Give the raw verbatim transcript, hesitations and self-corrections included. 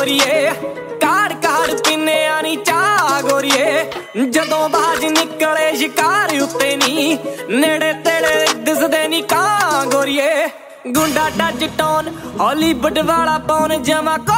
ਗੋਰੀਏ ਕਾੜ ਕਾੜ ਪੀਨੇ ਆ ਨੀ ਚਾਹ ਗੋਰੀਏ ਜਦੋਂ ਬਾਜ ਨਿਕਲੇ ਸ਼ਿਕਾਰ ਉੱਤੇ ਨੀ ਨੇੜੇ ਤੇੜੇ ਦਿਸਦੇ ਨੀ ਕਾਂ ਗੋਰੀਏ ਗੁੰਡਾ ਟੱਚ ਟੌਨ ਹਾਲੀਵੁੱਡ ਵਾਲਾ ਪੌਨ ਜਮਾ